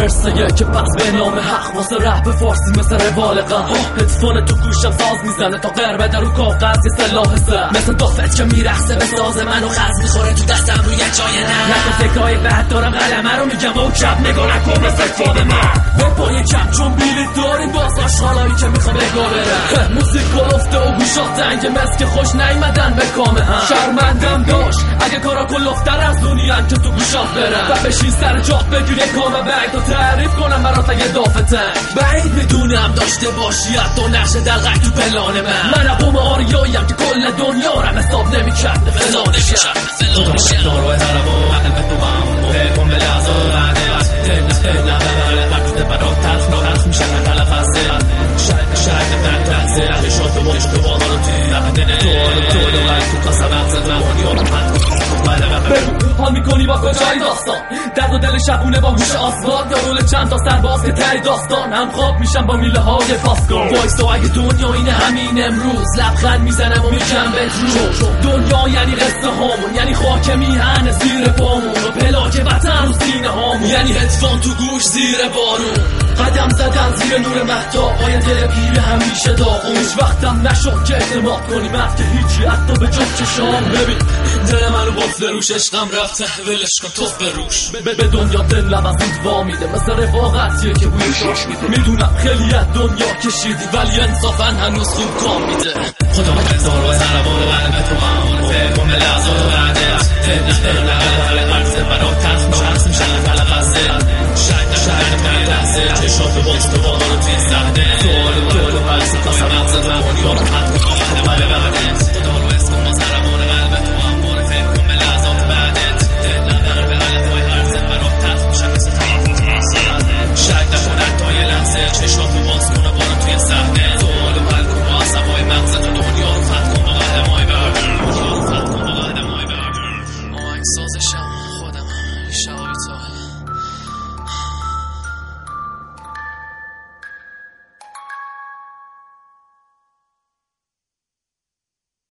ورسه که پس به نام حق واسه رپ فارسی مثل روالقم هدفون تو گوشم ساز میزنه تا قربه در رو کاغذ یه سلاح سه مثل دافت که میرخصه به ساز منو خز میخوره تو دستم روی جای نه نکن فکرهای بد دارم قلمه رو میگم و چپ نگاه نکن به فکر من به پای چپ چون بیلی داریم باز آشغالایی که میخوام بگاه برم موسیق گلفته و گوشات تنگ مثل که خوش نیمدن به کامه هم شرمندم داشت اگه کارا کلفتر از دنیا که تو گوشات برم و بشین سر جات بگیر یه کامه بگ تو تعریف کنم برات اگه دافتنگ بعید میدونم داشته باشی تو نقشه دلغک تو پلان من قوم آریاییم که کل دنیا رم حساب نمیکرد فلانشم داروی هرمو قلب تو هم بکن به لحظه نه وقت برات تلخ میشه تلف هسته شاید در تحصیل شد به موش تو بالا رو تو کاسه وقت حال میکنی با کجای داستان درد و دل شبونه با گوش آسواد یا رول چند تا سرباز که تری داستان هم خواب میشم با میله های پاسگاه وایسا اگه دنیا اینه همین امروز لبخند میزنم و میگم بدرو دنیا یعنی قصه هامون یعنی خاک میهن زیر پامون و پلاک وطن رو سینه هامون یعنی هدفون تو گوش زیر بارون قدم زدن زیر نور مهتاب های دل پیر همیشه داغونش وقتم نشد که اعتماد کنی مرد که هیچی حتی به جفت چشام ببین دل منو بفته روش عشقم رفته ولش کن توف به روش به دنیا دل لبزید وا میده مثل رفاقتیه که بوی شاش میده میدونم خیلی از دنیا کشیدی ولی انصافا هنوز خوب کام میده خدا هزار و هر بار قلب تو هم فکر کن به لحظه